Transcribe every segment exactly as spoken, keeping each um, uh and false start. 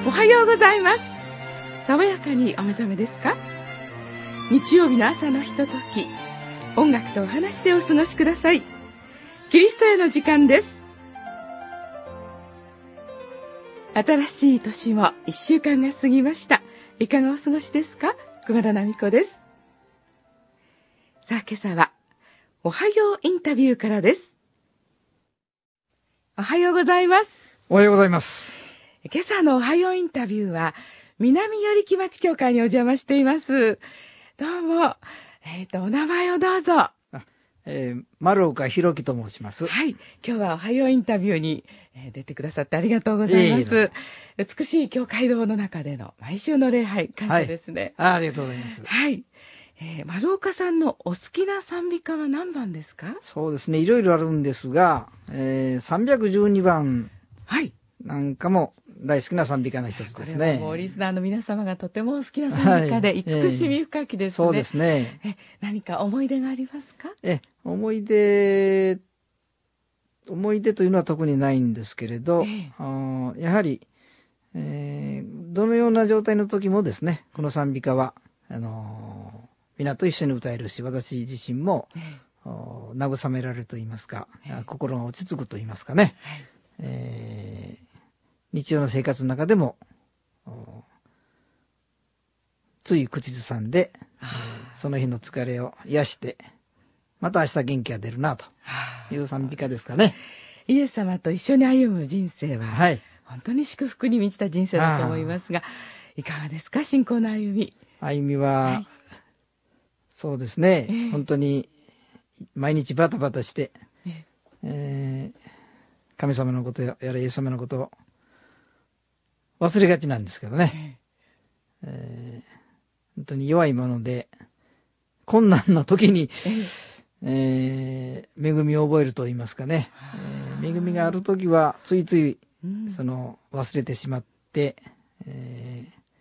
おはようございます。爽やかにお目覚めですか？日曜日の朝のひととき、音楽とお話でお過ごしください。キリストへの時間です。新しい年も一週間が過ぎました。いかがお過ごしですか？熊田奈美子です。さあ、今朝はおはようインタビューからです。おはようございます。 おはようございます。 今朝のおはようインタビューは南寄木町教会にお邪魔しています。どうも、えっと、お名前をどうぞ。 あ、えー、丸岡弘樹と申します。 はい。今日はおはようインタビューに、えー、出てくださってありがとうございます。えー、美しい教会堂の中での毎週の礼拝、感謝ですね。 はい、あ、ありがとうございます。 はい。えー、丸岡さんのお好きな賛美歌は何番ですか？ そうですね、いろいろあるんですが、えー、さんびゃくじゅうにばんなんかも大好きな賛美歌の一つですね。 これはもうリスナーの皆様がとてもお好きな賛美歌で、はい、慈しみ深きですね。 そうですね。 え、何か思い出がありますか？ え、思い出、思い出というのは特にないんですけれど、えー、やはり、えー、どのような状態の時もですね、この賛美歌は、あのー、皆と一緒に歌えるし、私自身も、えー、慰められると言いますか、えー、心が落ち着くと言いますかね。はい、えー日常の生活の中でもつい口ずさんで、その日の疲れを癒して、また明日元気が出るなという賛美歌ですかね。 イエス様と一緒に歩む人生は、はい、本当に祝福に満ちた人生だと思いますが、いかがですか、信仰の歩み。 歩みは、はい、そうですね、えー、本当に毎日バタバタして、えーえー、神様のことやらイエス様のことを忘れがちなんですけどね、えー、本当に弱いもので困難な時に、えー、恵みを覚えると言いますかね、えー、恵みがある時はついついその忘れてしまって、えー、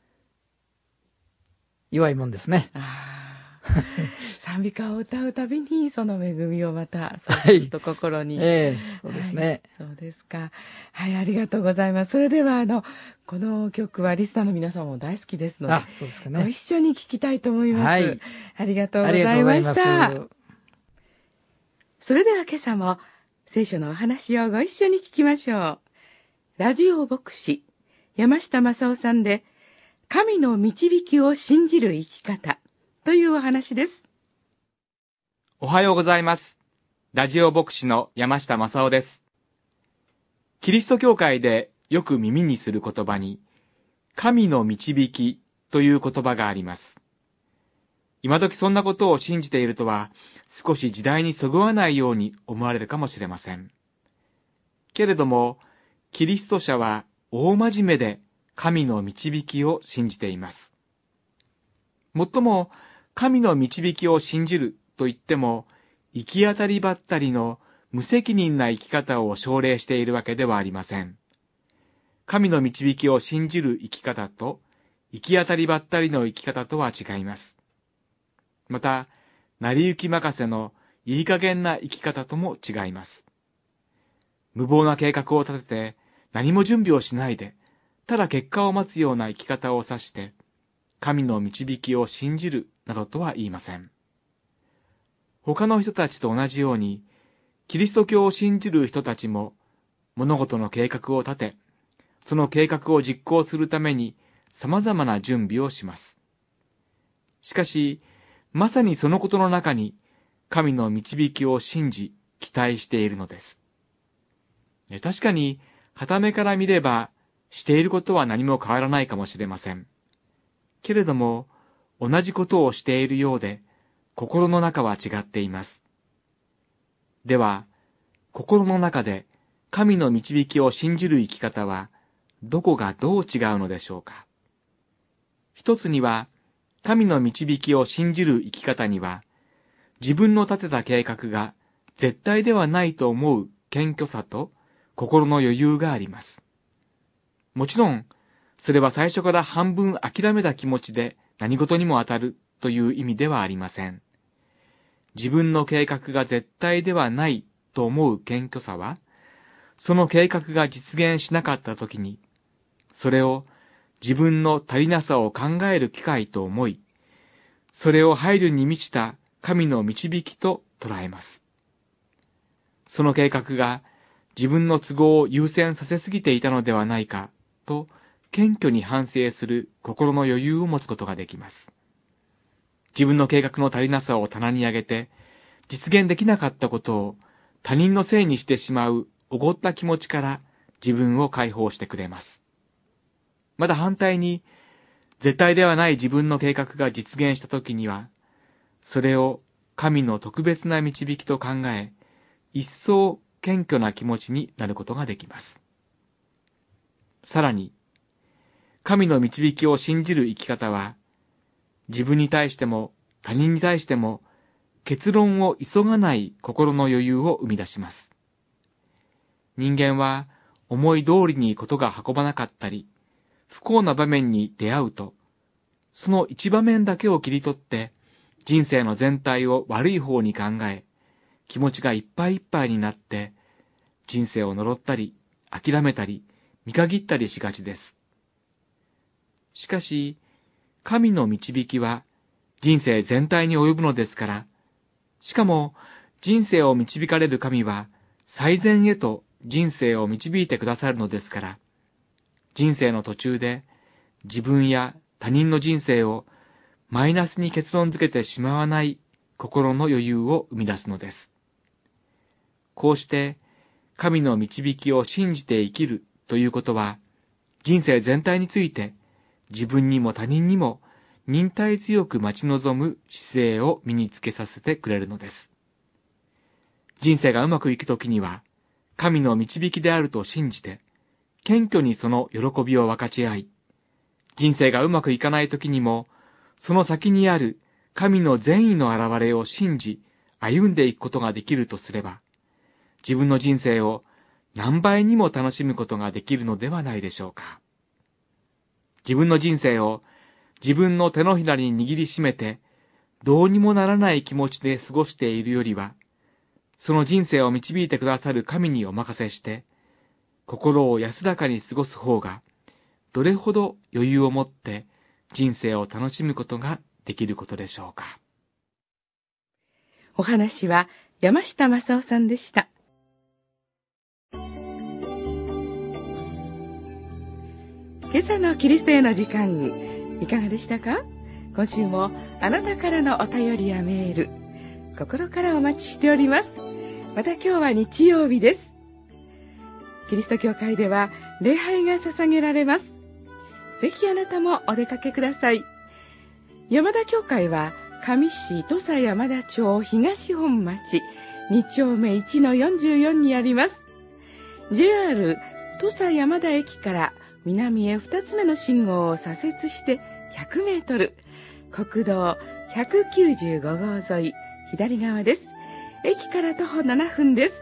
弱いもんですね。 賛美歌を歌うたびにその恵みをまたそうすると心に、はい、 えー、そうですね、 はい、そうですか。はい、ありがとうございます。それではあのこの曲はリスナーの皆さんも大好きですので、 あ、そうですかね、 ご一緒に聴きたいと思います。はい、ありがとうございました。それでは今朝も聖書のお話をご一緒に聞きましょう。ラジオ牧師山下正夫さんで、神の導きを信じる生き方というお話です。 おはようございます。ラジオ牧師の山下正夫です。キリスト教会でよく耳にする言葉に、神の導きという言葉があります。今時そんなことを信じているとは、少し時代にそぐわないように思われるかもしれません。けれども、キリスト者は大真面目で神の導きを信じています。もっとも、神の導きを信じると言っても、行き当たりばったりの無責任な生き方を奨励しているわけではありません。神の導きを信じる生き方と、行き当たりばったりの生き方とは違います。また、成り行き任せのいい加減な生き方とも違います。無謀な計画を立てて、何も準備をしないで、ただ結果を待つような生き方を指して、神の導きを信じるなどとは言いません。他の人たちと同じように、キリスト教を信じる人たちも、物事の計画を立て、その計画を実行するために様々な準備をします。しかし、まさにそのことの中に、神の導きを信じ、期待しているのです。確かに、傍目から見れば、していることは何も変わらないかもしれません。けれども、同じことをしているようで、心の中は違っています。では、心の中で神の導きを信じる生き方は、どこがどう違うのでしょうか。一つには、神の導きを信じる生き方には、自分の立てた計画が絶対ではないと思う謙虚さと心の余裕があります。もちろん、それは最初から半分諦めた気持ちで何事にも当たるという意味ではありません。自分の計画が絶対ではないと思う謙虚さは、その計画が実現しなかったときに、 それを自分の足りなさを考える機会と思い、それを配慮に満ちた神の導きと捉えます。その計画が自分の都合を優先させすぎていたのではないかと、謙虚に反省する心の余裕を持つことができます。自分の計画の足りなさを棚に上げて、実現できなかったことを他人のせいにしてしまうおごった気持ちから自分を解放してくれます。また反対に、絶対ではない自分の計画が実現したときには、それを神の特別な導きと考え、一層謙虚な気持ちになることができます。さらに、神の導きを信じる生き方は、自分に対しても他人に対しても結論を急がない心の余裕を生み出します。人間は思い通りにことが運ばなかったり、不幸な場面に出会うと、その一場面だけを切り取って、人生の全体を悪い方に考え、気持ちがいっぱいいっぱいになって、人生を呪ったり、諦めたり、見限ったりしがちです。しかし、神の導きは人生全体に及ぶのですから、しかも人生を導かれる神は最善へと人生を導いてくださるのですから、人生の途中で自分や他人の人生をマイナスに結論づけてしまわない心の余裕を生み出すのです。こうして神の導きを信じて生きるということは、人生全体について自分にも他人にも忍耐強く待ち望む姿勢を身につけさせてくれるのです。人生がうまくいくときには、神の導きであると信じて、謙虚にその喜びを分かち合い、人生がうまくいかないときにも、その先にある神の善意の現れを信じ、歩んでいくことができるとすれば、自分の人生を何倍にも楽しむことができるのではないでしょうか。自分の人生を自分の手のひらに握りしめて、どうにもならない気持ちで過ごしているよりは、その人生を導いてくださる神にお任せして、心を安らかに過ごす方が、どれほど余裕を持って人生を楽しむことができることでしょうか。 お話は山下正夫さんでした。今朝のキリストへの時間、いかがでしたか？今週もあなたからのお便りやメール、心からお待ちしております。また今日は日曜日です。キリスト教会では礼拝が捧げられます。ぜひあなたもお出かけください。山田教会は上市土佐山田町東本町に丁目 いちのよんじゅうよん にあります。ジェイアール 土佐山田駅から南へふたつめの信号を左折してひゃくメートル、国道ひゃくきゅうじゅうごごう沿い左側です。駅から徒歩ななふんです。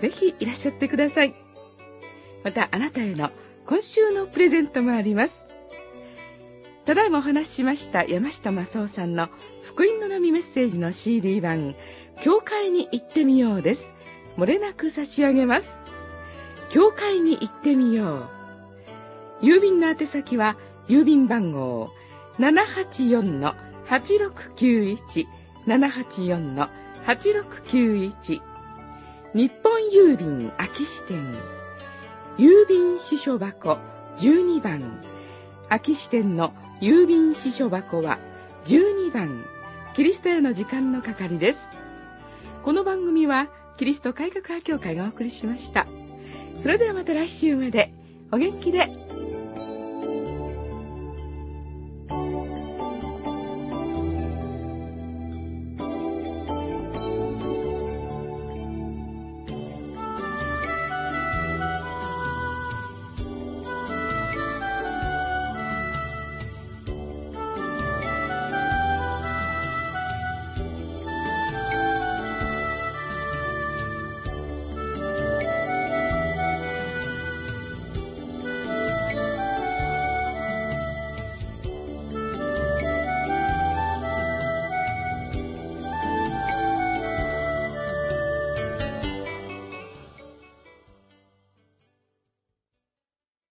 ぜひいらっしゃってください。またあなたへの今週のプレゼントもあります。ただいまお話ししました山下正夫さんの福音の波メッセージの シーディー 版、教会に行ってみようです。漏れなく差し上げます。教会に行ってみよう。郵便の宛先は郵便番号 ななはちよんのはちろくきゅういち ななはちよんのはちろくきゅういち、日本郵便安芸支店、郵便支所箱じゅうにばん、安芸支店の郵便支所箱はじゅうにばん、キリストへの時間の係です。この番組はキリスト改革派教会がお送りしました。それではまた来週までお元気で